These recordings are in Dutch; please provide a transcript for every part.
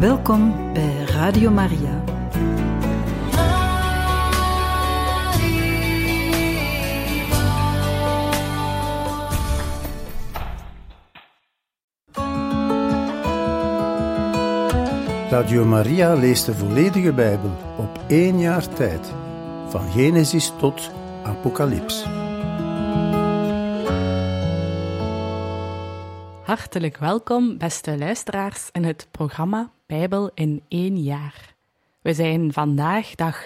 Welkom bij Radio Maria. Radio Maria leest de volledige Bijbel op 1 jaar tijd, van Genesis tot Apocalyps. Hartelijk welkom, beste luisteraars, in het programma Bijbel in 1 jaar. We zijn vandaag dag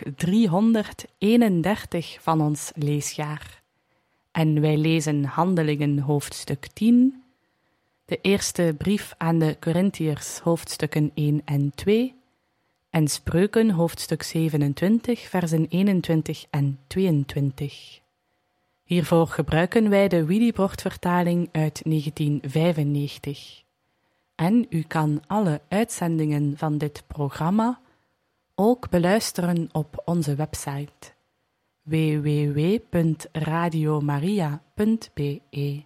331 van ons leesjaar. En wij lezen Handelingen hoofdstuk 10, de eerste brief aan de Korintiërs hoofdstukken 1 en 2 en Spreuken hoofdstuk 27, versen 21 en 22. Hiervoor gebruiken wij de Willibrord-vertaling uit 1995. En u kan alle uitzendingen van dit programma ook beluisteren op onze website www.radiomaria.be.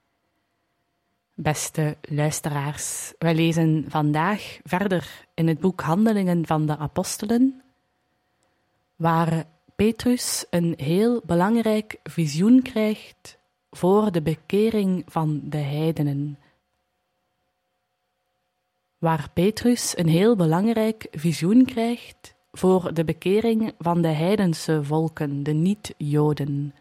Beste luisteraars, wij lezen vandaag verder in het boek Handelingen van de Apostelen, waar Petrus een heel belangrijk visioen krijgt voor de bekering van de heidenen. Waar Petrus een heel belangrijk visioen krijgt voor de bekering van de heidense volken, de niet-Joden.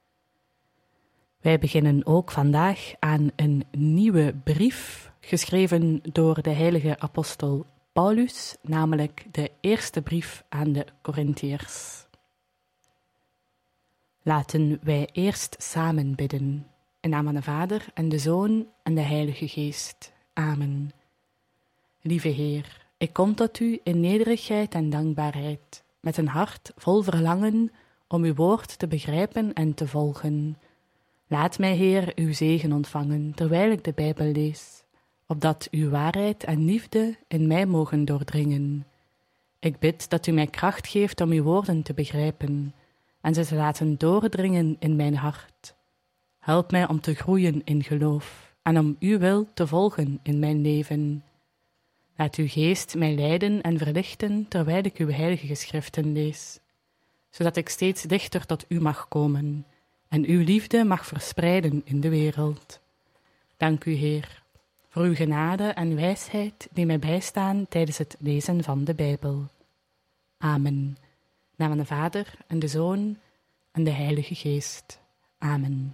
Wij beginnen ook vandaag aan een nieuwe brief, geschreven door de heilige apostel Paulus, namelijk de eerste brief aan de Korintiërs. Laten wij eerst samen bidden, in naam van de Vader en de Zoon en de Heilige Geest. Amen. Lieve Heer, ik kom tot U in nederigheid en dankbaarheid, met een hart vol verlangen om Uw woord te begrijpen en te volgen. Laat mij, Heer, Uw zegen ontvangen, terwijl ik de Bijbel lees, opdat Uw waarheid en liefde in mij mogen doordringen. Ik bid dat U mij kracht geeft om Uw woorden te begrijpen en ze te laten doordringen in mijn hart. Help mij om te groeien in geloof en om Uw wil te volgen in mijn leven. Laat Uw geest mij leiden en verlichten terwijl ik Uw heilige geschriften lees, zodat ik steeds dichter tot U mag komen en Uw liefde mag verspreiden in de wereld. Dank U, Heer, voor Uw genade en wijsheid die mij bijstaan tijdens het lezen van de Bijbel. Amen. In naam van de Vader en de Zoon en de Heilige Geest. Amen.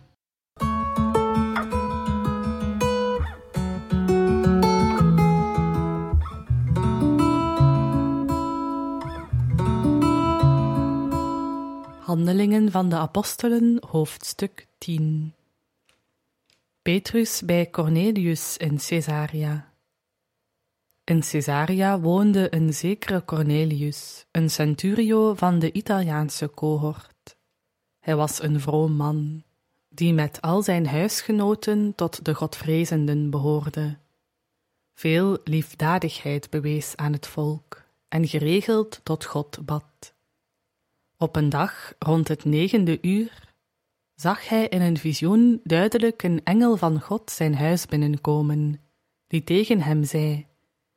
Handelingen van de Apostelen, hoofdstuk 10. Petrus bij Cornelius in Caesarea. In Caesarea woonde een zekere Cornelius, een centurio van de Italiaanse cohort. Hij was een vroom man, die met al zijn huisgenoten tot de godvrezenden behoorde. Veel liefdadigheid bewees aan het volk en geregeld tot God bad. Op een dag, rond het 9e uur, zag hij in een visioen duidelijk een engel van God zijn huis binnenkomen, die tegen hem zei: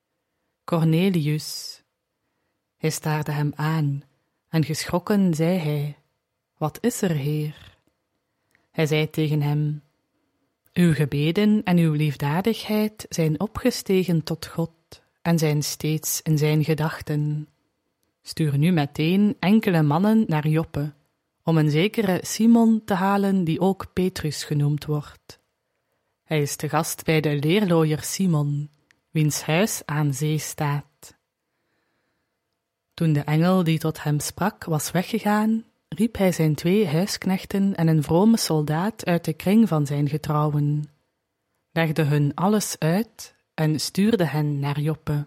Cornelius. Hij staarde hem aan, en geschrokken zei hij: Wat is er, Heer? Hij zei tegen hem: Uw gebeden en uw liefdadigheid zijn opgestegen tot God en zijn steeds in zijn gedachten. Stuur nu meteen enkele mannen naar Joppe, om een zekere Simon te halen die ook Petrus genoemd wordt. Hij is te gast bij de leerlooier Simon, wiens huis aan zee staat. Toen de engel die tot hem sprak was weggegaan, riep hij zijn 2 huisknechten en een vrome soldaat uit de kring van zijn getrouwen, legde hun alles uit en stuurde hen naar Joppe.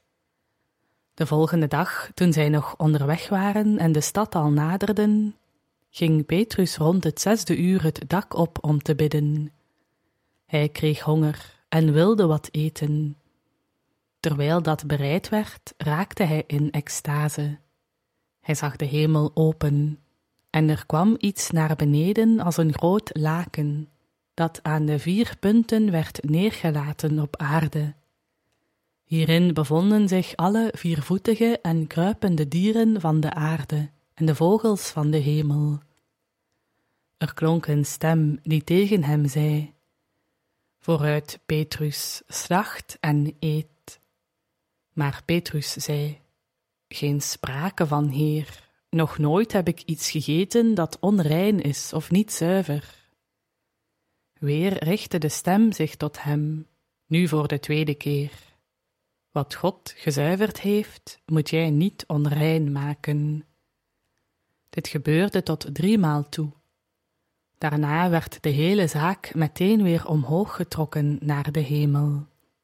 De volgende dag, toen zij nog onderweg waren en de stad al naderden, ging Petrus rond het 6e uur het dak op om te bidden. Hij kreeg honger en wilde wat eten. Terwijl dat bereid werd, raakte hij in extase. Hij zag de hemel open, en er kwam iets naar beneden als een groot laken, dat aan de 4 punten werd neergelaten op aarde. Hierin bevonden zich alle viervoetige en kruipende dieren van de aarde en de vogels van de hemel. Er klonk een stem die tegen hem zei: Vooruit, Petrus, slacht en eet. Maar Petrus zei: Geen sprake van, Heer, nog nooit heb ik iets gegeten dat onrein is of niet zuiver. Weer richtte de stem zich tot hem, nu voor de tweede keer. Wat God gezuiverd heeft, moet jij niet onrein maken. Dit gebeurde tot 3 maal toe. Daarna werd de hele zaak meteen weer omhoog getrokken naar de hemel.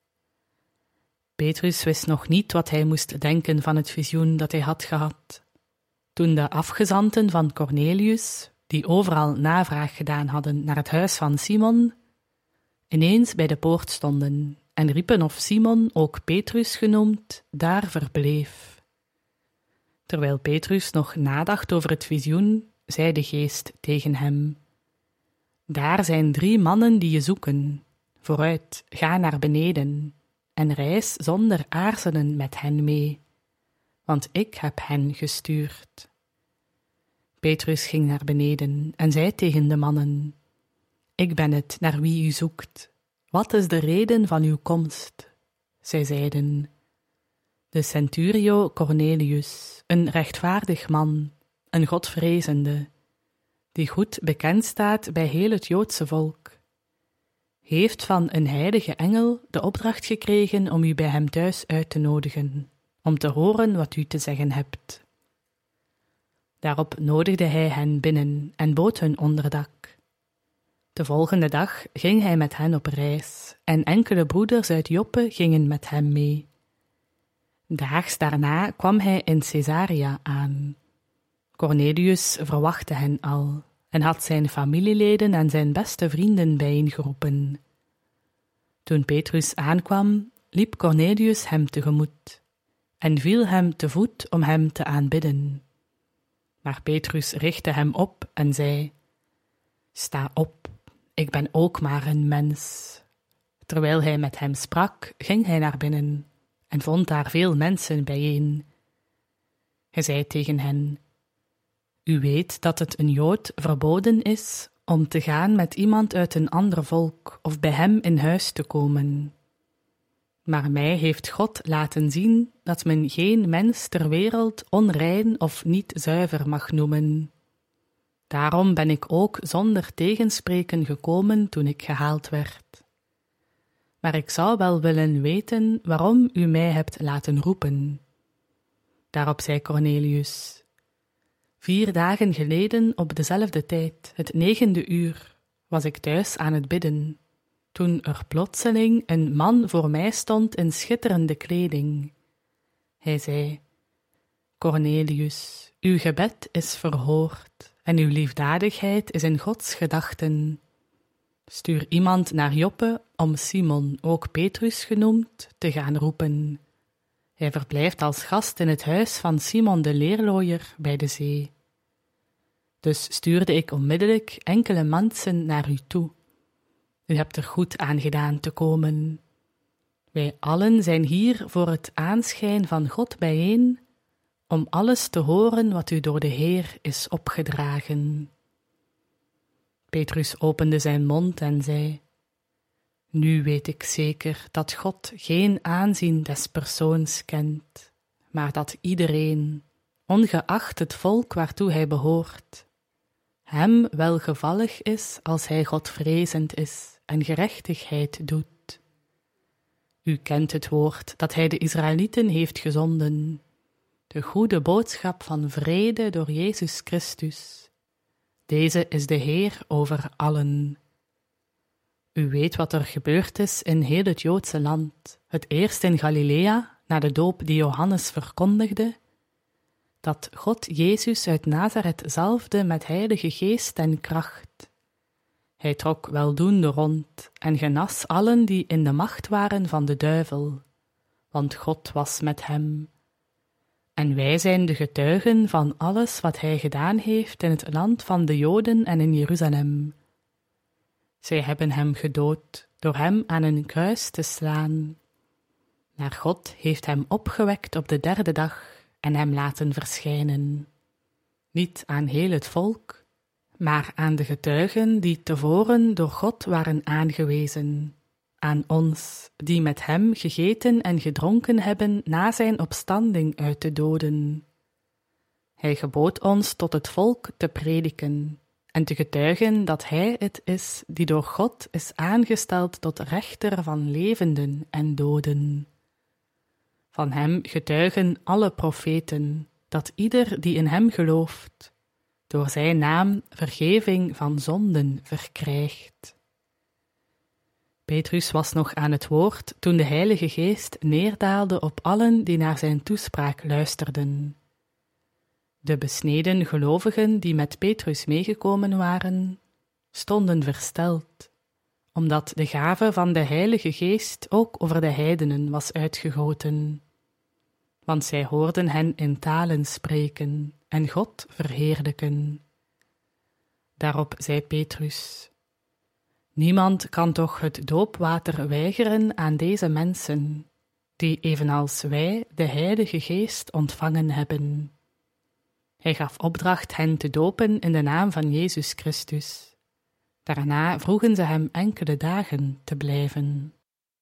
Petrus wist nog niet wat hij moest denken van het visioen dat hij had gehad. Toen de afgezanten van Cornelius, die overal navraag gedaan hadden naar het huis van Simon, ineens bij de poort stonden en riepen of Simon, ook Petrus genoemd, daar verbleef. Terwijl Petrus nog nadacht over het visioen, zei de geest tegen hem: Daar zijn 3 mannen die je zoeken. Vooruit, ga naar beneden en reis zonder aarzelen met hen mee, want ik heb hen gestuurd. Petrus ging naar beneden en zei tegen de mannen: Ik ben het naar wie u zoekt. Wat is de reden van uw komst? Zij zeiden: De centurio Cornelius, een rechtvaardig man, een godvrezende, die goed bekend staat bij heel het Joodse volk, heeft van een heilige engel de opdracht gekregen om u bij hem thuis uit te nodigen, om te horen wat u te zeggen hebt. Daarop nodigde hij hen binnen en bood hun onderdak. De volgende dag ging hij met hen op reis, en enkele broeders uit Joppe gingen met hem mee. Daags daarna kwam hij in Caesarea aan. Cornelius verwachtte hen al, en had zijn familieleden en zijn beste vrienden bijeengeroepen. Toen Petrus aankwam, liep Cornelius hem tegemoet, en viel hem te voet om hem te aanbidden. Maar Petrus richtte hem op en zei: Sta op, ik ben ook maar een mens. Terwijl hij met hem sprak, ging hij naar binnen en vond daar veel mensen bijeen. Hij zei tegen hen: U weet dat het een Jood verboden is om te gaan met iemand uit een ander volk of bij hem in huis te komen. Maar mij heeft God laten zien dat men geen mens ter wereld onrein of niet zuiver mag noemen. Daarom ben ik ook zonder tegenspreken gekomen toen ik gehaald werd. Maar ik zou wel willen weten waarom u mij hebt laten roepen. Daarop zei Cornelius: 4 dagen geleden op dezelfde tijd, het 9e uur, was ik thuis aan het bidden, toen er plotseling een man voor mij stond in schitterende kleding. Hij zei: Cornelius, uw gebed is verhoord en uw liefdadigheid is in Gods gedachten. Stuur iemand naar Joppe om Simon, ook Petrus genoemd, te gaan roepen. Hij verblijft als gast in het huis van Simon de leerlooier bij de zee. Dus stuurde ik onmiddellijk enkele mensen naar u toe. U hebt er goed aan gedaan te komen. Wij allen zijn hier voor het aanschijn van God bijeen, om alles te horen wat u door de Heer is opgedragen. Petrus opende zijn mond en zei: Nu weet ik zeker dat God geen aanzien des persoons kent, maar dat iedereen, ongeacht het volk waartoe hij behoort, hem welgevallig is als hij godvrezend is en gerechtigheid doet. U kent het woord dat hij de Israëlieten heeft gezonden, de goede boodschap van vrede door Jezus Christus. Deze is de Heer over allen. U weet wat er gebeurd is in heel het Joodse land, het eerst in Galilea, na de doop die Johannes verkondigde, dat God Jezus uit Nazareth zalfde met heilige geest en kracht. Hij trok weldoende rond en genas allen die in de macht waren van de duivel, want God was met hem. En wij zijn de getuigen van alles wat hij gedaan heeft in het land van de Joden en in Jeruzalem. Zij hebben hem gedood door hem aan een kruis te slaan. Maar God heeft hem opgewekt op de 3e dag en hem laten verschijnen. Niet aan heel het volk, maar aan de getuigen die tevoren door God waren aangewezen. Aan ons, die met hem gegeten en gedronken hebben na zijn opstanding uit de doden. Hij gebood ons tot het volk te prediken en te getuigen dat hij het is die door God is aangesteld tot rechter van levenden en doden. Van hem getuigen alle profeten, dat ieder die in hem gelooft, door zijn naam vergeving van zonden verkrijgt. Petrus was nog aan het woord toen de Heilige Geest neerdaalde op allen die naar zijn toespraak luisterden. De besneden gelovigen die met Petrus meegekomen waren, stonden versteld, omdat de gave van de Heilige Geest ook over de heidenen was uitgegoten. Want zij hoorden hen in talen spreken en God verheerlijken. Daarop zei Petrus: Niemand kan toch het doopwater weigeren aan deze mensen, die evenals wij de Heilige Geest ontvangen hebben. Hij gaf opdracht hen te dopen in de naam van Jezus Christus. Daarna vroegen ze hem enkele dagen te blijven.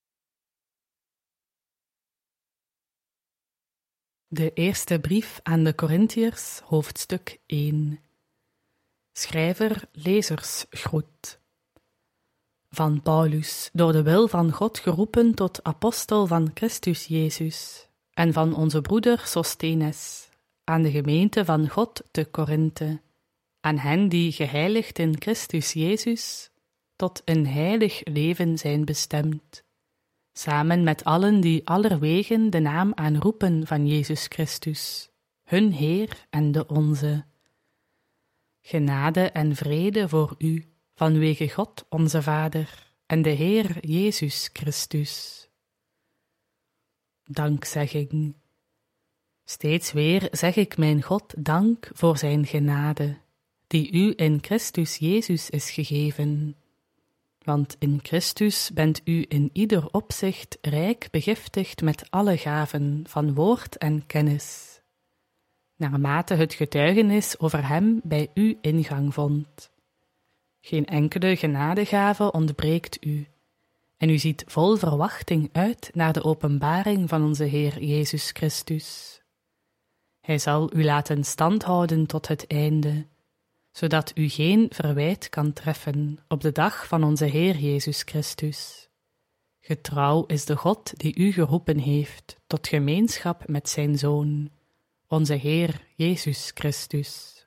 De eerste brief aan de Korintiërs, hoofdstuk 1. Schrijver lezersgroet. Van Paulus, door de wil van God geroepen tot apostel van Christus Jezus, en van onze broeder Sosthenes, aan de gemeente van God te Korinthe, aan hen die geheiligd in Christus Jezus tot een heilig leven zijn bestemd, samen met allen die allerwegen de naam aanroepen van Jezus Christus, hun Heer en de onze. Genade en vrede voor u, vanwege God onze Vader en de Heer Jezus Christus. Dankzegging. Steeds weer zeg ik mijn God dank voor zijn genade, die u in Christus Jezus is gegeven. Want in Christus bent u in ieder opzicht rijk begiftigd met alle gaven van woord en kennis, naarmate het getuigenis over hem bij u ingang vond. Geen enkele genadegave ontbreekt u, en u ziet vol verwachting uit naar de openbaring van onze Heer Jezus Christus. Hij zal u laten standhouden tot het einde, zodat u geen verwijt kan treffen op de dag van onze Heer Jezus Christus. Getrouw is de God die u geroepen heeft tot gemeenschap met zijn Zoon, onze Heer Jezus Christus.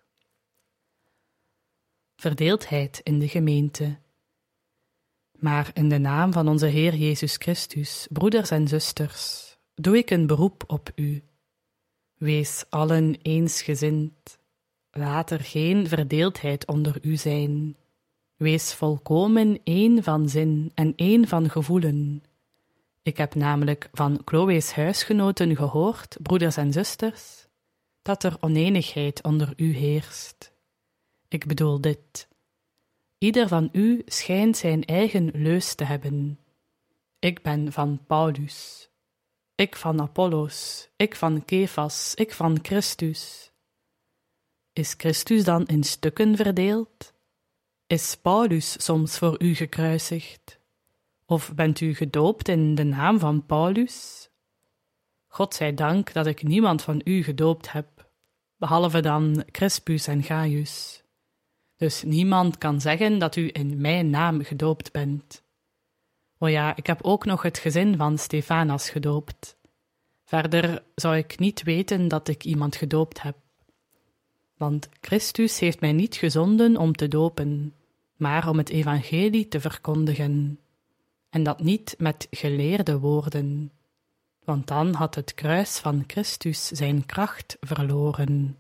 Verdeeldheid in de gemeente. Maar in de naam van onze Heer Jezus Christus, broeders en zusters, doe ik een beroep op u. Wees allen eensgezind. Laat er geen verdeeldheid onder u zijn. Wees volkomen één van zin en één van gevoelen. Ik heb namelijk van Chloe's huisgenoten gehoord, broeders en zusters, dat er oneenigheid onder u heerst. Ik bedoel dit. Ieder van u schijnt zijn eigen leus te hebben. Ik ben van Paulus, ik van Apollos, ik van Kefas, ik van Christus. Is Christus dan in stukken verdeeld? Is Paulus soms voor u gekruisigd? Of bent u gedoopt in de naam van Paulus? God zij dank dat ik niemand van u gedoopt heb, behalve dan Crispus en Gaius. Dus niemand kan zeggen dat u in mijn naam gedoopt bent. O ja, ik heb ook nog het gezin van Stefanas gedoopt. Verder zou ik niet weten dat ik iemand gedoopt heb. Want Christus heeft mij niet gezonden om te dopen, maar om het evangelie te verkondigen. En dat niet met geleerde woorden, want dan had het kruis van Christus zijn kracht verloren.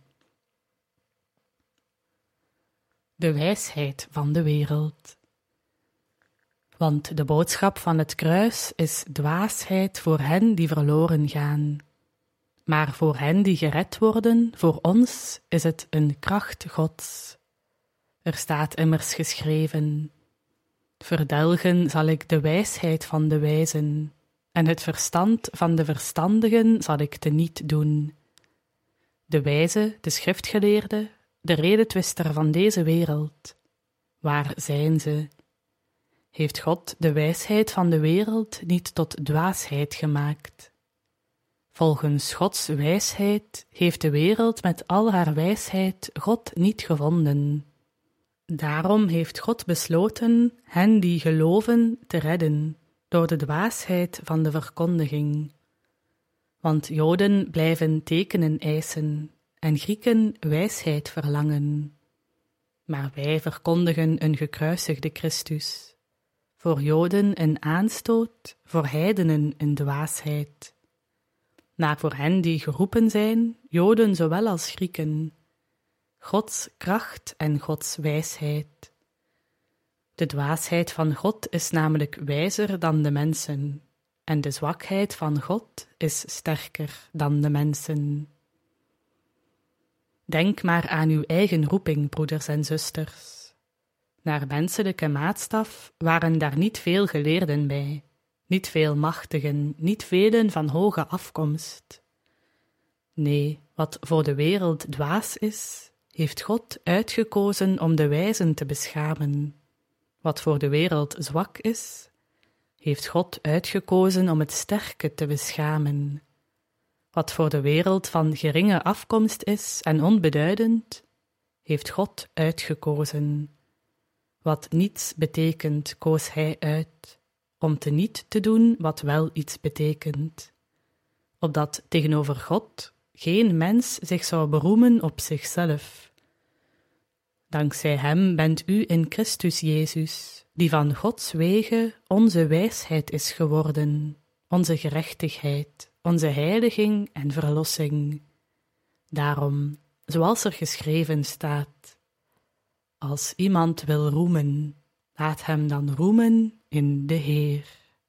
De wijsheid van de wereld. Want de boodschap van het kruis is dwaasheid voor hen die verloren gaan. Maar voor hen die gered worden, voor ons is het een kracht Gods. Er staat immers geschreven: verdelgen zal ik de wijsheid van de wijzen, en het verstand van de verstandigen zal ik teniet doen. De wijze, de schriftgeleerde, de redetwister van deze wereld, waar zijn ze? Heeft God de wijsheid van de wereld niet tot dwaasheid gemaakt? Volgens Gods wijsheid heeft de wereld met al haar wijsheid God niet gevonden. Daarom heeft God besloten hen die geloven te redden door de dwaasheid van de verkondiging. Want Joden blijven tekenen eisen en Grieken wijsheid verlangen. Maar wij verkondigen een gekruisigde Christus. Voor Joden een aanstoot, voor heidenen een dwaasheid. Maar voor hen die geroepen zijn, Joden zowel als Grieken, Gods kracht en Gods wijsheid. De dwaasheid van God is namelijk wijzer dan de mensen, en de zwakheid van God is sterker dan de mensen. Denk maar aan uw eigen roeping, broeders en zusters. Naar menselijke maatstaf waren daar niet veel geleerden bij, niet veel machtigen, niet velen van hoge afkomst. Nee, wat voor de wereld dwaas is, heeft God uitgekozen om de wijzen te beschamen. Wat voor de wereld zwak is, heeft God uitgekozen om het sterke te beschamen. Wat voor de wereld van geringe afkomst is en onbeduidend, heeft God uitgekozen. Wat niets betekent, koos hij uit, om teniet te doen wat wel iets betekent, opdat tegenover God geen mens zich zou beroemen op zichzelf. Dankzij hem bent u in Christus Jezus, die van Gods wege onze wijsheid is geworden, onze gerechtigheid, onze heiliging en verlossing. Daarom, zoals er geschreven staat, als iemand wil roemen, laat hem dan roemen in de Heer.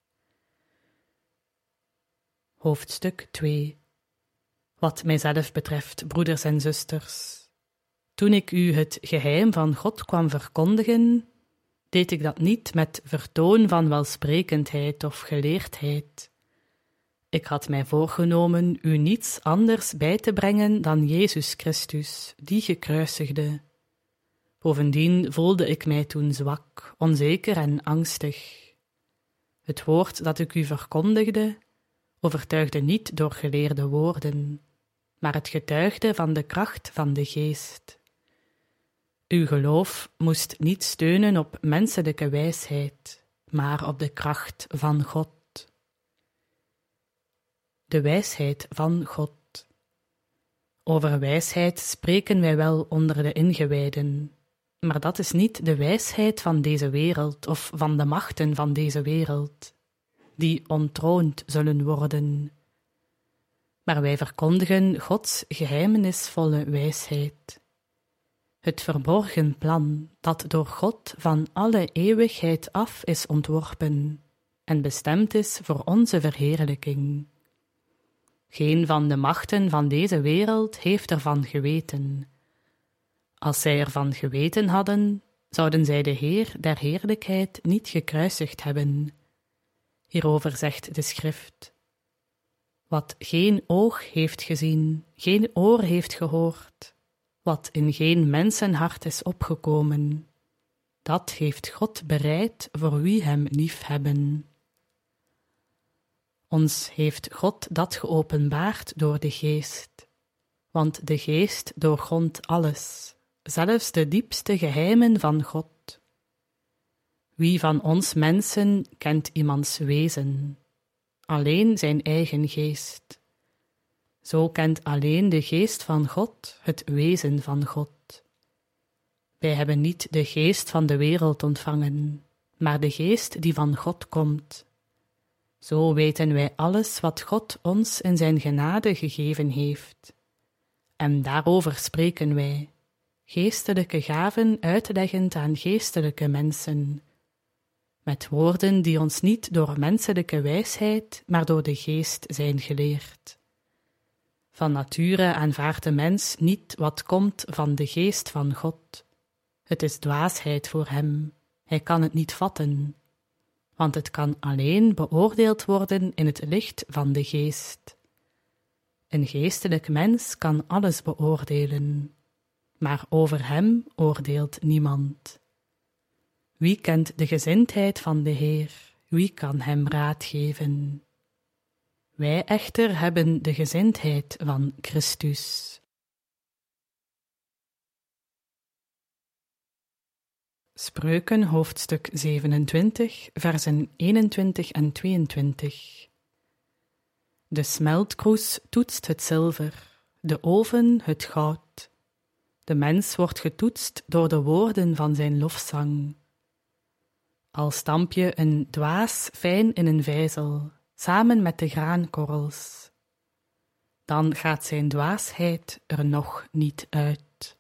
Hoofdstuk 2. Wat mijzelf betreft, broeders en zusters, toen ik u het geheim van God kwam verkondigen, deed ik dat niet met vertoon van welsprekendheid of geleerdheid. Ik had mij voorgenomen u niets anders bij te brengen dan Jezus Christus, die gekruisigde. Bovendien voelde ik mij toen zwak, onzeker en angstig. Het woord dat ik u verkondigde, overtuigde niet door geleerde woorden, maar het getuigde van de kracht van de Geest. Uw geloof moest niet steunen op menselijke wijsheid, maar op de kracht van God. De wijsheid van God. Over wijsheid spreken wij wel onder de ingewijden, maar dat is niet de wijsheid van deze wereld of van de machten van deze wereld, die ontroond zullen worden. Maar wij verkondigen Gods geheimenisvolle wijsheid. Het verborgen plan dat door God van alle eeuwigheid af is ontworpen en bestemd is voor onze verheerlijking. Geen van de machten van deze wereld heeft ervan geweten. Als zij ervan geweten hadden, zouden zij de Heer der heerlijkheid niet gekruisigd hebben. Hierover zegt de Schrift: wat geen oog heeft gezien, geen oor heeft gehoord, wat in geen mensenhart is opgekomen, dat heeft God bereid voor wie hem liefhebben. Ons heeft God dat geopenbaard door de Geest, want de Geest doorgrondt alles, zelfs de diepste geheimen van God. Wie van ons mensen kent iemands wezen? Alleen zijn eigen geest. Zo kent alleen de Geest van God het wezen van God. Wij hebben niet de geest van de wereld ontvangen, maar de Geest die van God komt. Zo weten wij alles wat God ons in zijn genade gegeven heeft. En daarover spreken wij, geestelijke gaven uitleggend aan geestelijke mensen, met woorden die ons niet door menselijke wijsheid, maar door de Geest zijn geleerd. Van nature aanvaardt de mens niet wat komt van de Geest van God. Het is dwaasheid voor hem, hij kan het niet vatten. want het kan alleen beoordeeld worden in het licht van de geest. Een geestelijk mens kan alles beoordelen, maar over hem oordeelt niemand. Wie kent de gezindheid van de Heer? Wie kan hem raad geven? Wij echter hebben de gezindheid van Christus. Spreuken, hoofdstuk 27, versen 21 en 22. De smeltkroes toetst het zilver, de oven het goud. De mens wordt getoetst door de woorden van zijn lofzang. Al stamp je een dwaas fijn in een vijzel, samen met de graankorrels, dan gaat zijn dwaasheid er nog niet uit.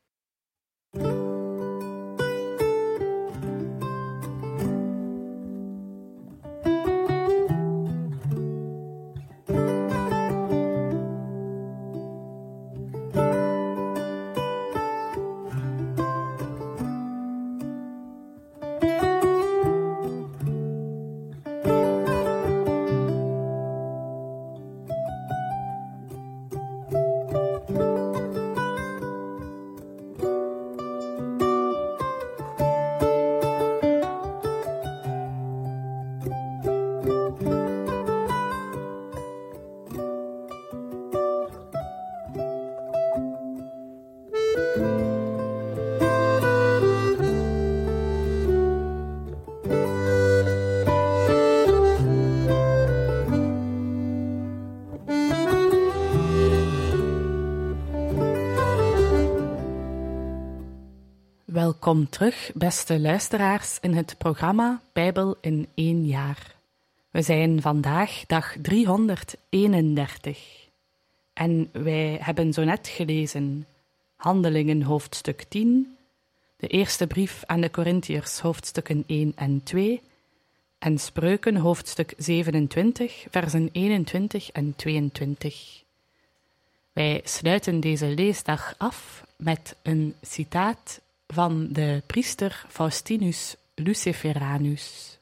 Welkom terug, beste luisteraars, in het programma Bijbel in 1 jaar. We zijn vandaag dag 331 en wij hebben zo net gelezen Handelingen hoofdstuk 10, de eerste brief aan de Korintiërs hoofdstukken 1 en 2 en Spreuken hoofdstuk 27, versen 21 en 22. Wij sluiten deze leesdag af met een citaat van de priester Faustinus Luciferanus.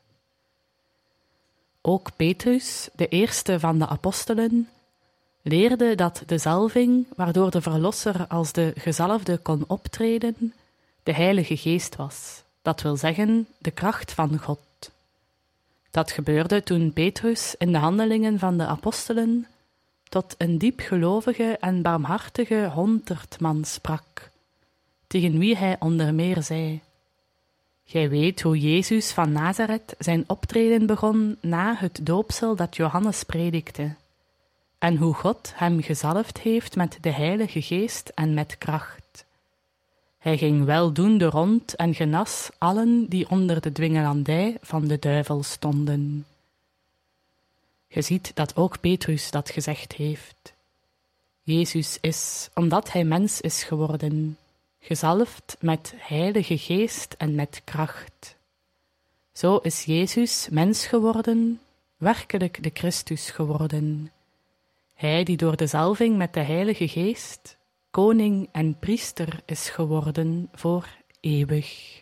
Ook Petrus, de eerste van de apostelen, leerde dat de zalving, waardoor de Verlosser als de gezalfde kon optreden, de Heilige Geest was, dat wil zeggen, de kracht van God. Dat gebeurde toen Petrus in de handelingen van de apostelen tot een diepgelovige en barmhartige 100 man sprak, tegen wie hij onder meer zei: Gij weet hoe Jezus van Nazareth zijn optreden begon na het doopsel dat Johannes predikte, en hoe God hem gezalfd heeft met de Heilige Geest en met kracht. Hij ging weldoende rond en genas allen die onder de dwingelandij van de duivel stonden. Je ziet dat ook Petrus dat gezegd heeft. Jezus is, omdat hij mens is geworden, gezalfd met Heilige Geest en met kracht. Zo is Jezus mens geworden, werkelijk de Christus geworden. Hij die door de zalving met de Heilige Geest koning en priester is geworden voor eeuwig.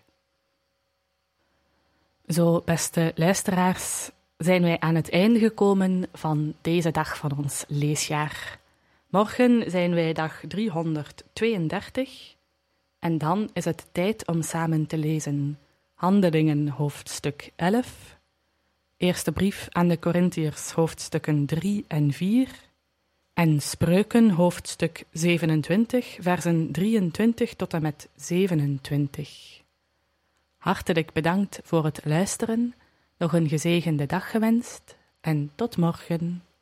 Zo, beste luisteraars, zijn wij aan het einde gekomen van deze dag van ons leesjaar. Morgen zijn wij dag 332 en dan is het tijd om samen te lezen Handelingen hoofdstuk 11, eerste brief aan de Korintiërs hoofdstukken 3 en 4 en Spreuken hoofdstuk 27, versen 23 tot en met 27. Hartelijk bedankt voor het luisteren, nog een gezegende dag gewenst en tot morgen.